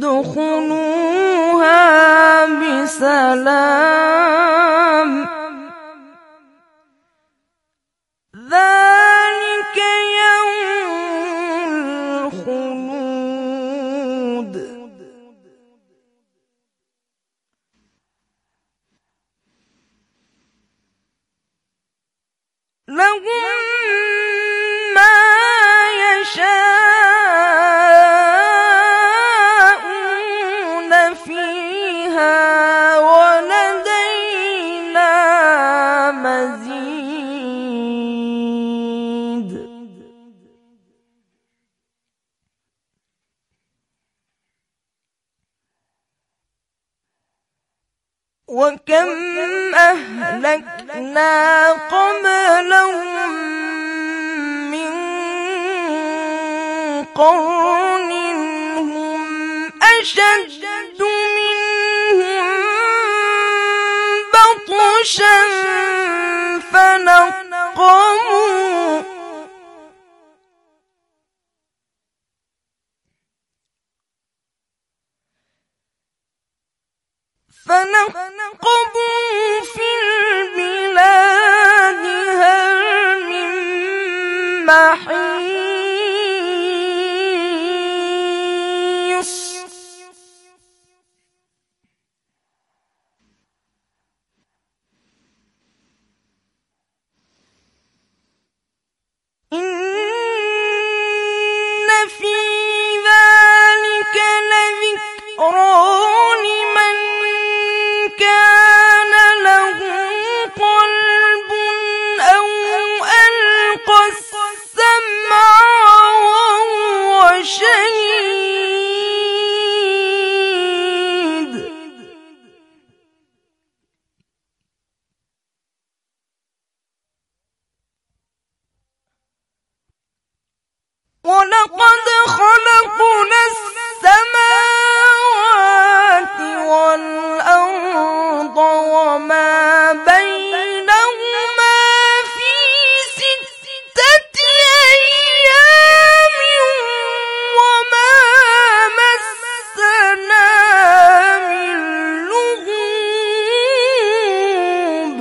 ادخلوها بسلام ذلك يوم الخلود لهم ما يشاءون فيها ولدينا مزيد وكم أهلكنا قبلهم من قرن هم أشد منهم بطشا فنقموا في البلاد هل من محيص إن في ذلك لذكرى لمن كان له قلب أو ألقى السمع وهو شهيد ولقد خلقنا السماوات والأرض وما بينهما في 6 أيام وما مسنا من لغوب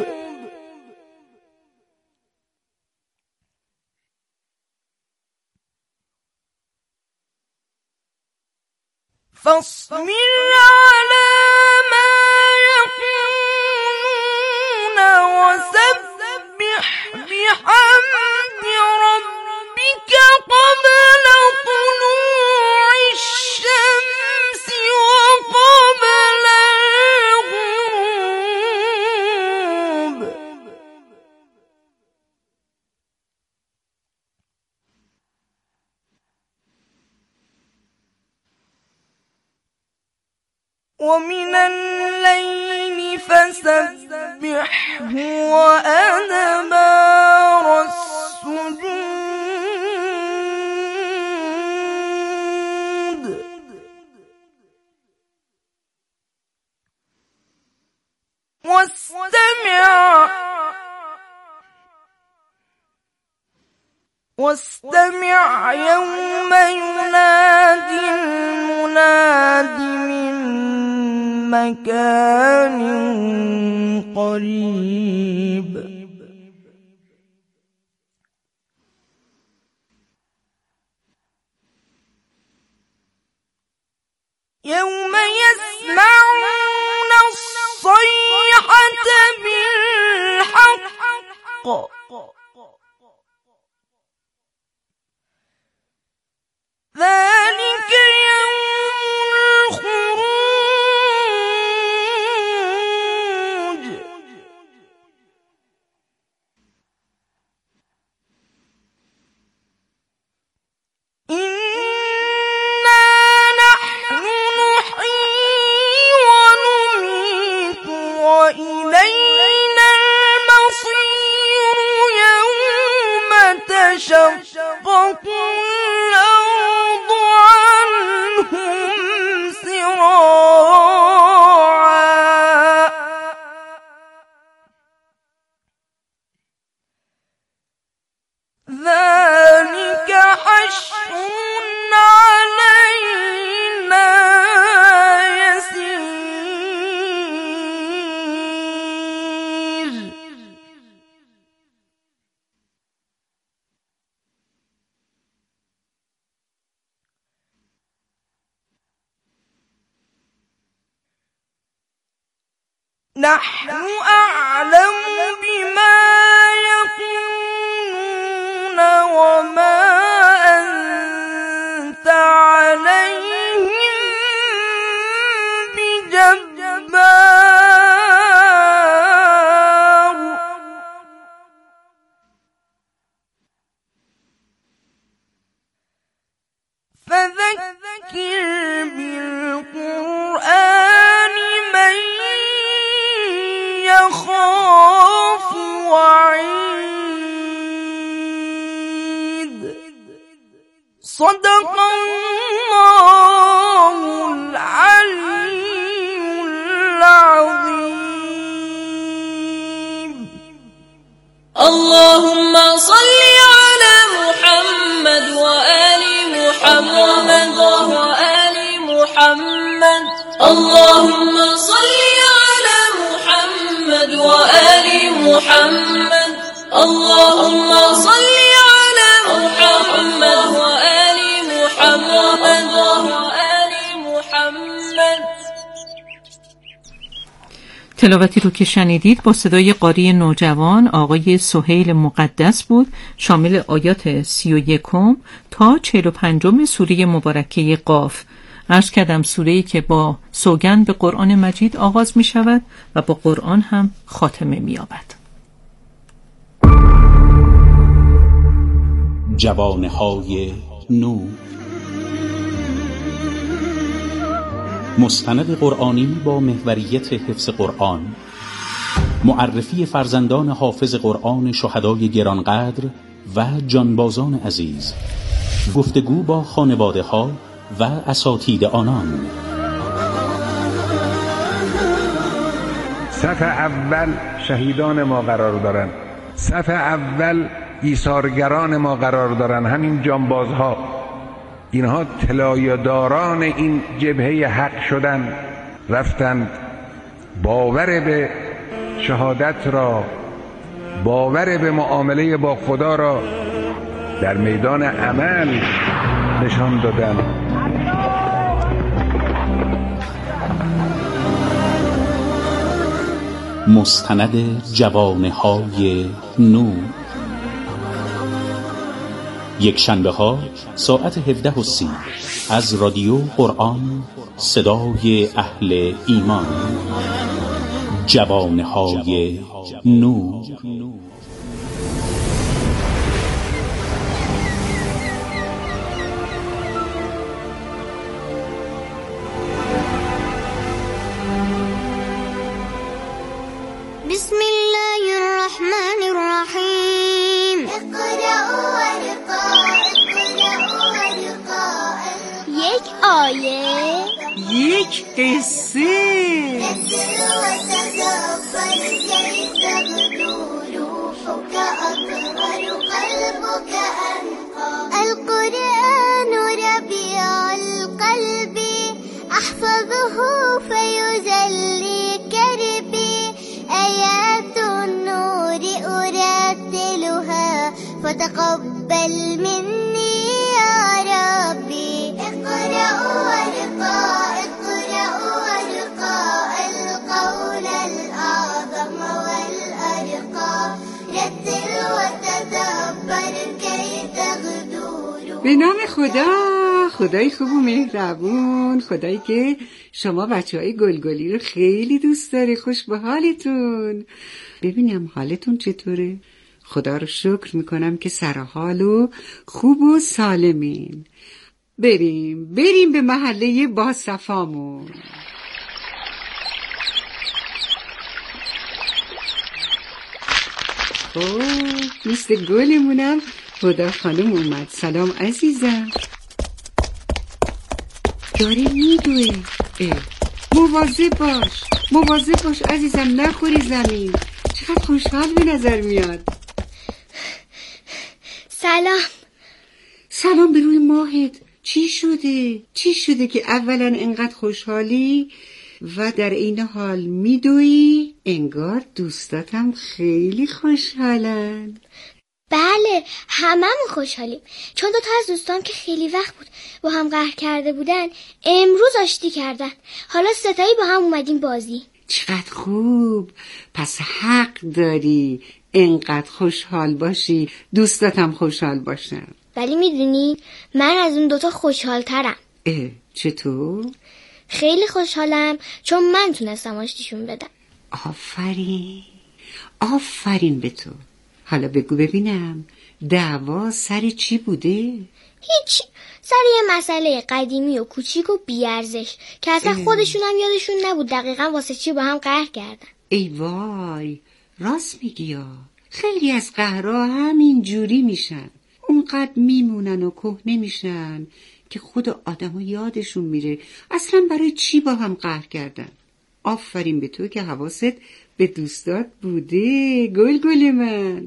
فاصبر على ما يقولون وسبح بحمد ربك قبل طلوع الشمس وقبل الغروب ومن الليل فسبحه وأدبار السجود واستمع يوم ينادي المناد من مكان قريب يوم يسمعون الصيحة بالحق ذلك يوم الخروج إنا نحن نحيي ونميت وإلينا المصير يوم تشقق الأرض عنهم سراعا ذلك حشر علينا نحن أعلم بما يقولون وما أنت عليهم بجبار فذكر بالقرآن من يخاف وعيد صدق الله العلي العظيم. اللهم صل على محمد وآل محمد وآل محمد. اللهم صل على محمد وآل محمد. اللهم صل على محمد وآل محمد وآل محمد. تلاوتی رو که شنیدید با صدای قاری نوجوان آقای سهیل مقدس بود، شامل آیات 31 تا 45 سوره مبارکه قاف. عرض کردم سوره‌ای که با سوگند به قرآن مجید آغاز می شود و با قرآن هم خاتمه می یابد. جوانه‌های نو، مستند قرآنی با محوریت حفظ قرآن، معرفی فرزندان حافظ قرآن شهدای گرانقدر و جانبازان عزیز، گفتگو با خانواده ها و اساتید آنان. صف اول شهیدان ما قرار دارن، صف اول ایثارگران ما قرار دارن، همین جانبازها. اینها طلایه‌داران این جبهه حق شدن، رفتن باور به شهادت را، باور به معامله با خدا را در میدان عمل نشان دادن. مستند جوانه‌های نو، یک شنبه ها ساعت 17:30 از رادیو قرآن، صدای اهل ایمان. جوانه‌های نو. بسم الله الرحمن الرحیم. یک آیه، یک قصه. القرآن ربيع القلب أحفظه فيجلي كربي آيات النور أرتلها فتقبل مني يا ربي. اقرأ وارقى، اقرأ وارقى القول الأعظم والأرقى، رتل وتدبر كي تغدو. به نام خدای خوب و مهربون، خدایی که شما بچه‌های گلگلی رو خیلی دوست داره. خوش به حالتون. ببینم حالتون چطوره؟ خدا رو شکر میکنم که سرحال و خوب و سالمین. بریم به محله باصفامون. لیست گلمونم هدا خانم اومد. سلام عزیزم. داره میدوه. مواظب باش عزیزم، نخوری زمین. چقدر خوشحال به نظر میاد. سلام به روی ماهت. چی شده که اولا انقدر خوشحالی و در این حال میدوی؟ انگار دوستاتم خیلی خوشحالن. بله، هممون خوشحالیم، چون دو تا از دوستام که خیلی وقت بود با هم قهر کرده بودن امروز آشتی کردن. حالا ستایی با هم اومدیم بازی. چقدر خوب. پس حق داری اینقدر خوشحال باشی، دوستاتم خوشحال باشن. ولی میدونی من از اون دوتا خوشحالترم. چطور؟ خیلی خوشحالم چون من تونستم آشتیشون بدم. آفرین به تو. حالا بگو ببینم دعوا سر چی بوده؟ هیچ، سر یه مسئله قدیمی و کوچیک و بیارزش که اصلا خودشون هم یادشون نبود دقیقا واسه چی با هم قهر کردن. ای وای، راست میگی یا. خیلی از قهرها همین جوری میشن، اونقدر میمونن و کهنه میشن که خود آدمو یادشون میره اصلا برای چی با هم قهر کردن. آفرین به تو که حواست به دوستات بوده گل من.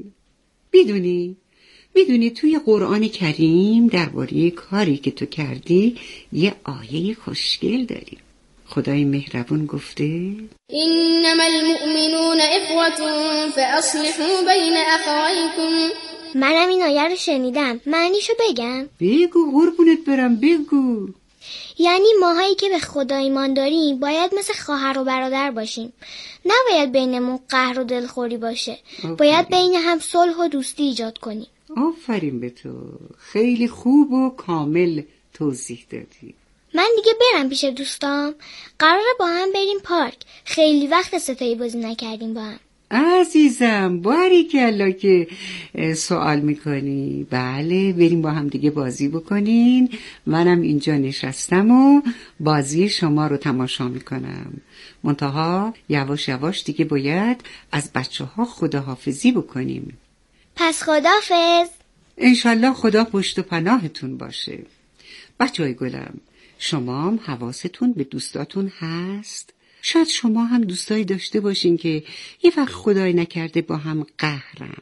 میدونی توی قرآن کریم درباره کاری که تو کردی یه آیه خوشگل داریم. خدای مهربون گفته انما المؤمنون اخوة فاصلحوا بین اخویکم. منم این آیه رو شنیدم، معنیشو بگم؟ بگو قربونت برم، بگو. یعنی ماهایی که به خدا ایمان داریم باید مثل خواهر و برادر باشیم، نباید بینمون قهر و دلخوری باشه. باید بین هم صلح و دوستی ایجاد کنیم. آفرین به تو، خیلی خوب و کامل توضیح دادی. من دیگه برم پیش دوستام، قراره با هم بریم پارک. خیلی وقت ستایی بازی نکردیم با هم. عزیزم باریکلا که سوال میکنی. بله بریم با هم دیگه بازی بکنین. منم اینجا نشستم و بازی شما رو تماشا میکنم. منتها یواش یواش دیگه باید از بچه ها خداحافظی بکنیم. پس خداحافظ. انشالله خدا پشت و پناهتون باشه. بچه های گلم، شما هم حواستون به دوستاتون هست؟ شاید شما هم دوستایی داشته باشین که یه وقت خدای نکرده با هم قهرن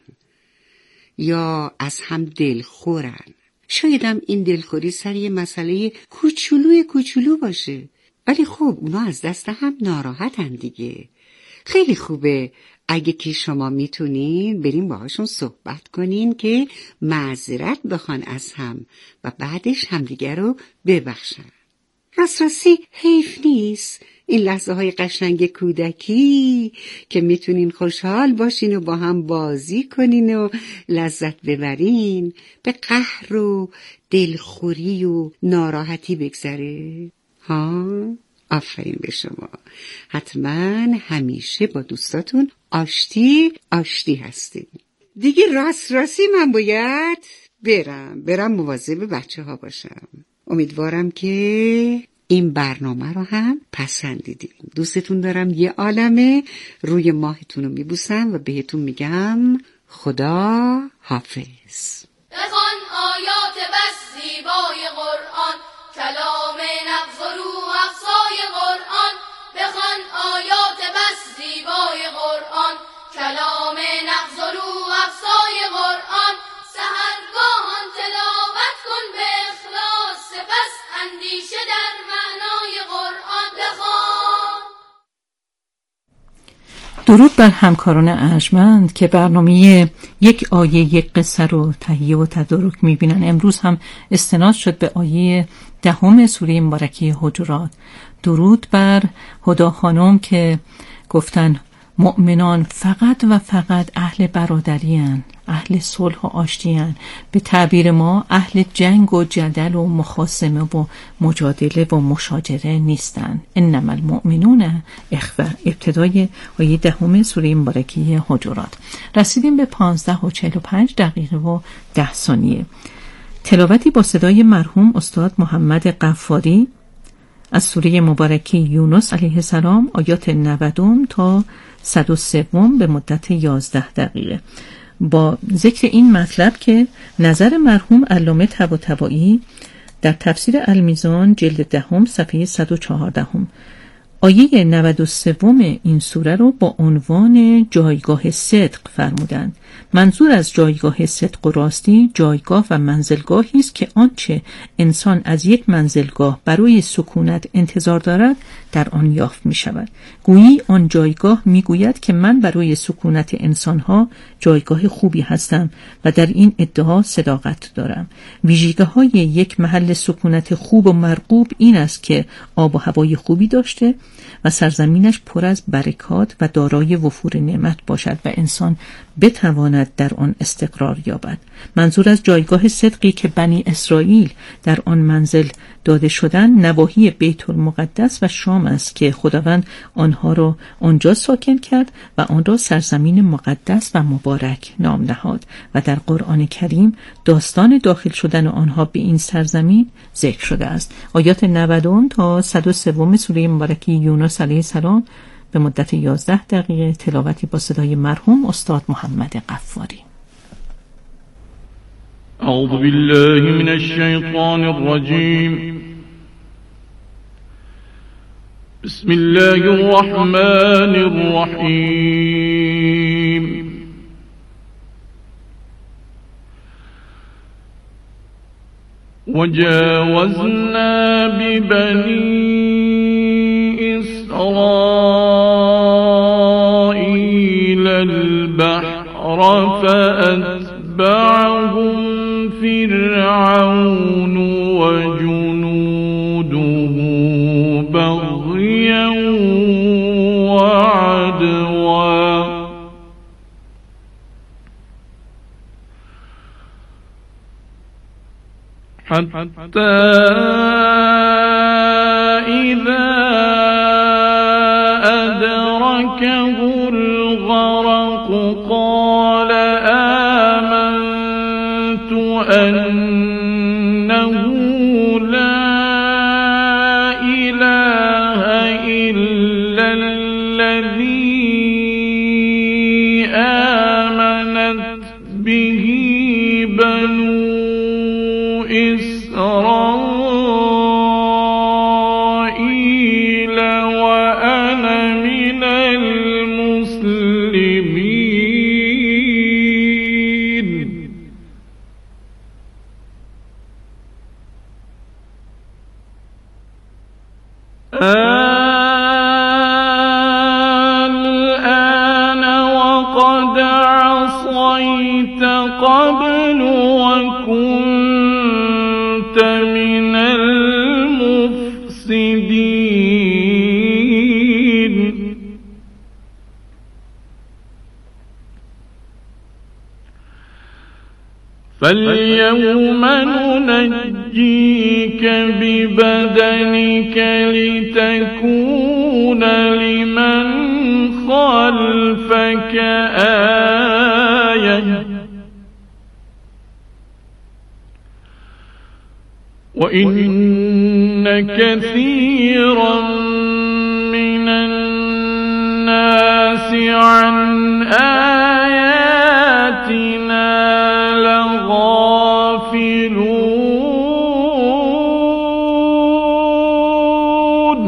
یا از هم دلخورن. شاید هم این دلخوری سر یه مسئله کوچولو باشه، ولی خب اونا از دست هم ناراحتن دیگه. خیلی خوبه اگه که شما میتونین بریم باهاشون صحبت کنین که معذرت بخوان از هم و بعدش همدیگه رو ببخشن. راستی حیف نیست این لحظه های قشنگ کودکی که میتونین خوشحال باشین و با هم بازی کنین و لذت ببرین به قهر و دلخوری و ناراحتی بگذره. آفرین به شما. حتما همیشه با دوستاتون آشتی هستین. دیگه راستی من باید برم مواظب بچه ها باشم. امیدوارم که این برنامه رو هم پسندیدین. دوستتون دارم یه عالمه. روی ماهتون رو میبوسم و بهتون میگم خدا حافظ. بخوان آیات بس زیبای قرآن، کلام نغز و روح افزای قرآن. بخوان آیات بس زیبای قرآن، کلام نغز و روح افزای قرآن. سحرگاهان تلاوت کن به اخلاص، سپس اندیشه در معنای قرآن بخوان. درود بر همکاران ارجمند که برنامه یک آیه یک قصه رو تهیه و تدارک میبینن. امروز هم استناد شد به آیه 10 سوره مبارکه حجرات. درود بر هدا خانم که گفتن مؤمنان فقط و فقط اهل برادری هن، اهل صلح و آشتی هن. به تعبیر ما اهل جنگ و جدل و مخاصمه و مجادله و مشاجره نیستن. انما المؤمنون اخوه. ابتدای آیه 10 سوره مبارکه حجرات. رسیدیم به 15:45 و 10 ثانیه. تلاوتی با صدای مرحوم استاد محمد غفاری از سوره مبارکه یونس علیه السلام آیات 90 تا 103 به مدت 11 دقیقه با ذکر این مطلب که نظر مرحوم علامه طباطبایی در تفسیر المیزان جلد 10 صفحه 114 آیه 93 این سوره رو با عنوان جایگاه صدق فرمودند. منظور از جایگاه صدق و راستی جایگاه و منزلگاهی است که آنچه انسان از یک منزلگاه برای سکونت انتظار دارد در آن یافت می شود. گویی آن جایگاه می گوید که من برای سکونت انسانها جایگاه خوبی هستم و در این ادعا صداقت دارم. ویژگی‌های یک محل سکونت خوب و مرغوب این است که آب و هوای خوبی داشته و سرزمینش پر از برکات و دارای وفور نعمت باشد و انسان بتواند در آن استقرار یابد. منظور از جایگاه صدقی که بنی اسرائیل در آن منزل داده شدند نواحی بیت المقدس و شام است که خداوند آنها را آنجا ساکن کرد و آن را سرزمین مقدس و مبارک نام نهاد و در قرآن کریم داستان داخل شدن آنها به این سرزمین ذکر شده است. آیات 90 تا 103 سوره مبارکه یونس علیه السلام به مدت 11 دقیقه تلاوتی با صدای مرحوم استاد محمد غفاری. اعوذ بالله من الشیطان الرجیم. بسم الله الرحمن الرحیم. وجاوزنا ببني إسرائيل البحر فأتبعهم فرعون وجنوده بغيا وعدوا حتى إذا أدركه الغرق قال آمنت أنه لا إله إلا الذي آمنت به بنو إسرائيل وأنا من المسلمين. الآن وقد عصيت قبل وكنت من المفسدين. فاليوم ننجيك ببدنك لتكون لمن خلفك آية وإن كثيرا من الناس عن آياتنا لغافلون.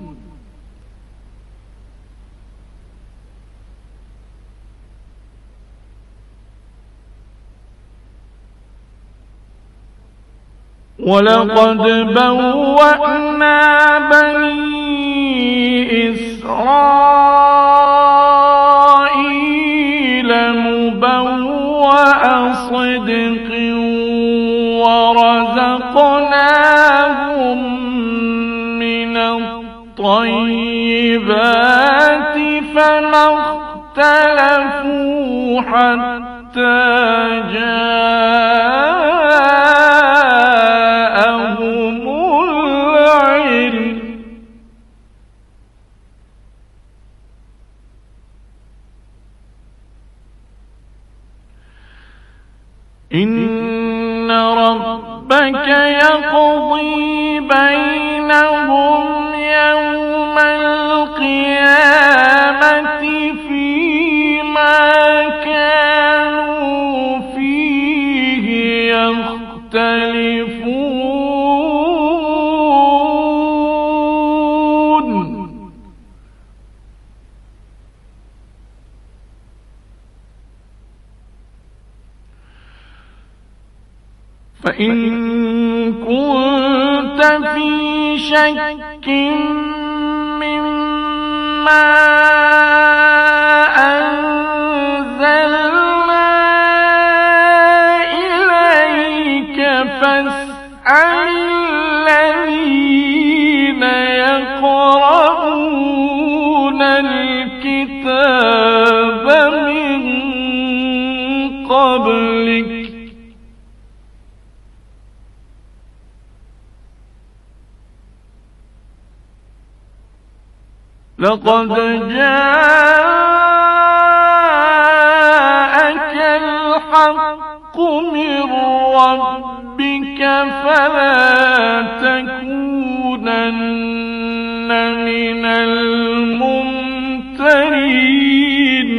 ولقد بوأنا بني إسرائيل مبوأ صدق ورزقناهم من الطيبات فما اختلفوا حتى جاءهم العلم. إن ربك يقضي بينهم يوم القيامة فيما كانوا فيه يختلفون. فإن كنت في شك مما أنزلنا إليك فاسأل الذين يقرؤون قبلك لقد جاءك الحق من ربك فلا تكونن من الممترين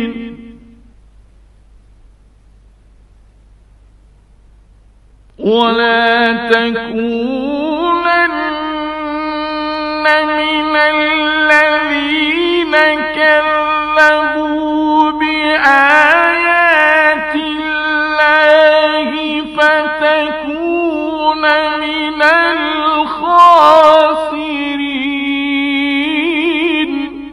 ولا تكونن من الذين كذبوا بآيات الله فتكون من الخاسرين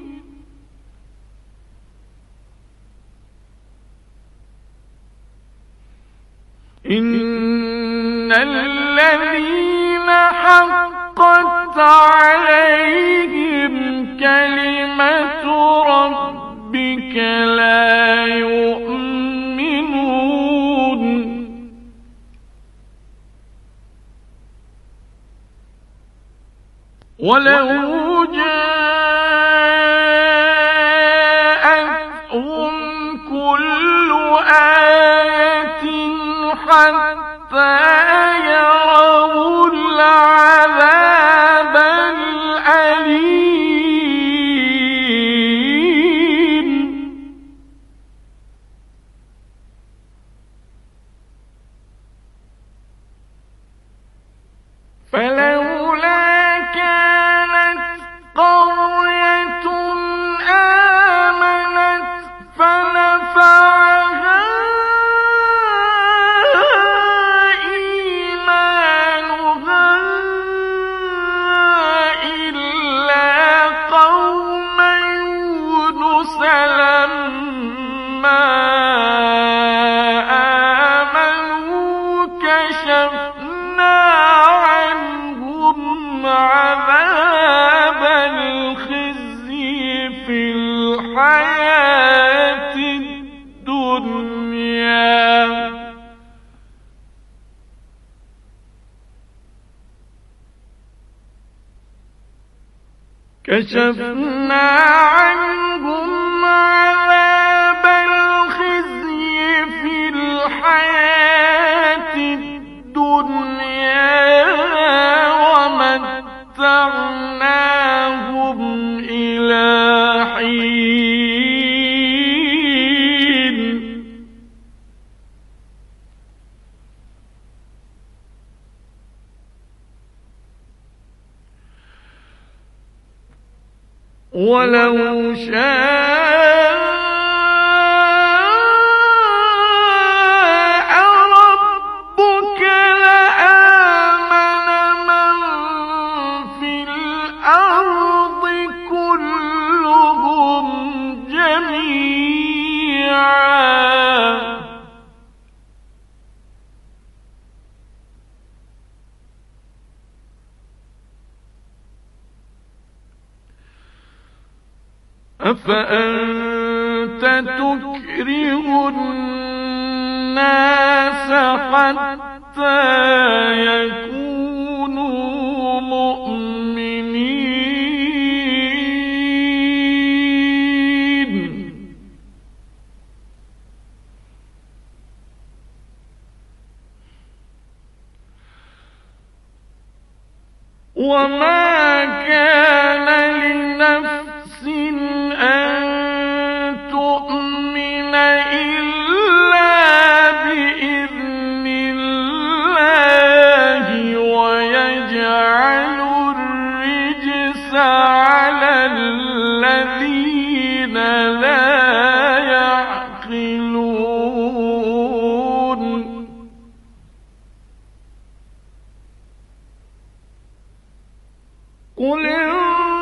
إن الذين حقت عليهم كلمة ربك لا يؤمنون ولو جاءتهم كل آية حتى يروا العذاب الأليم فلولا كانت قرية آمنت فنفعها إيمانها إلا قوم يونس لما آمنوا كشفنا عنهم عذاب الخزي في الحياة الدنيا كشفنا عنهم عذاب الخزي في الحياة الدنيا ومتعناهم إلى حين ولو شاء ربك لآمن من في الأرض كلهم جميعا أفأنت تكره الناس حتى يكونوا مؤمنين وما كان لنفس أن تؤمن إلا بإذن الله ويجعل الرجس على الذين لا يعقلون قل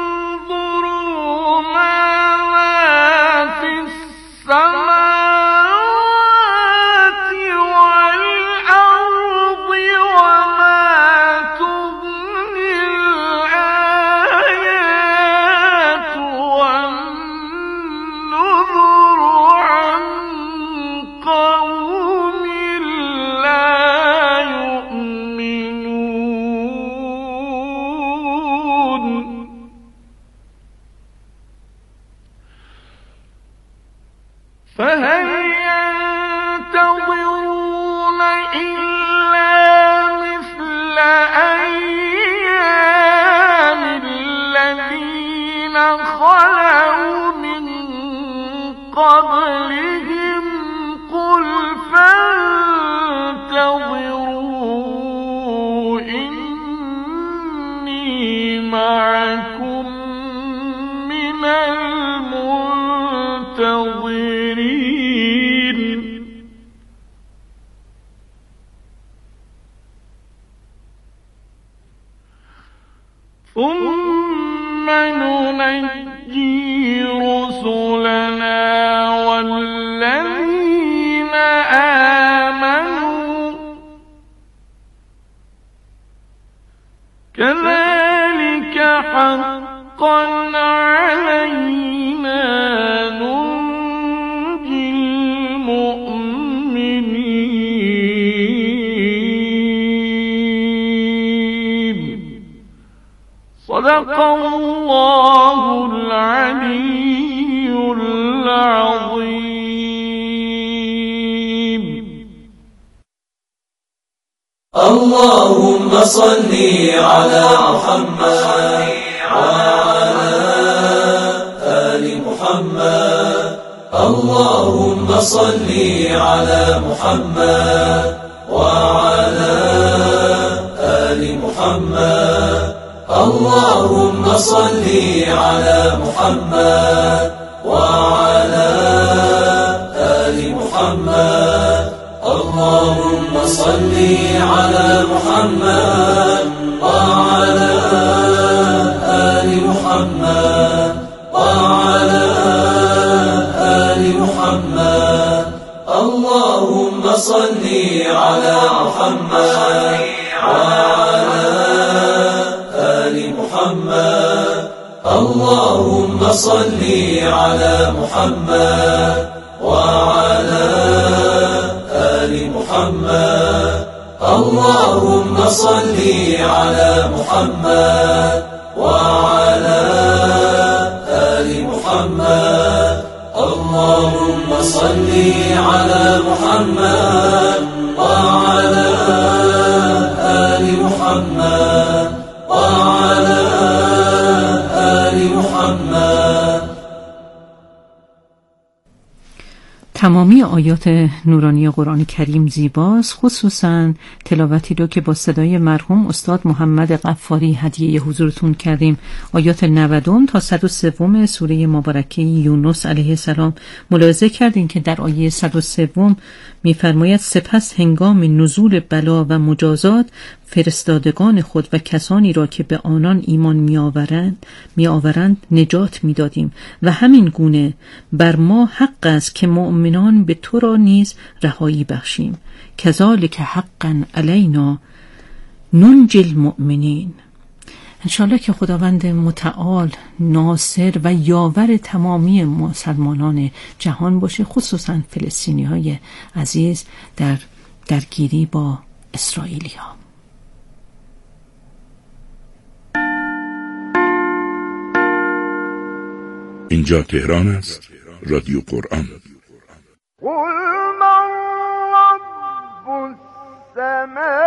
صدق الله العلی العظیم. اللهم صل على محمد وعلى آل محمد. اللهم صل على محمد وعلى آل محمد. اللهم صل على محمد وعلى آل محمد. اللهم صل على محمد وعلى آل محمد وعلى آل محمد. اللهم صل على محمد وعلى آل محمد. اللهم صل على محمد وعلى آل محمد. اللهم صل على محمد وعلى آل محمد. اللهم صل على محمد وعلى آل محمد وعلى آل محمد. تمامی آیات نورانی قرآن کریم زیباست، خصوصا تلاوتی رو که با صدای مرحوم استاد محمد غفاری هدیه حضورتون کردیم. آیات 90 تا 103 سوره مبارکه یونس علیه السلام. ملاحظه کردین که در آیه 103 می‌فرماید سپس هنگام نزول بلا و مجازات فرستادگان خود و کسانی را که به آنان ایمان می‌آورند نجات می‌دادیم و همین گونه بر ما حق است که مؤمنان به تو را نیز رهایی بخشیم. کذالک حقا علینا ننجی المؤمنین. انشالله که خداوند متعال ناصر و یاور تمامی مسلمانان جهان باشه، خصوصا فلسطینی های عزیز در درگیری با اسرائیلی ها. اینجا تهران است، رادیو قرآن. قل من رب السماوات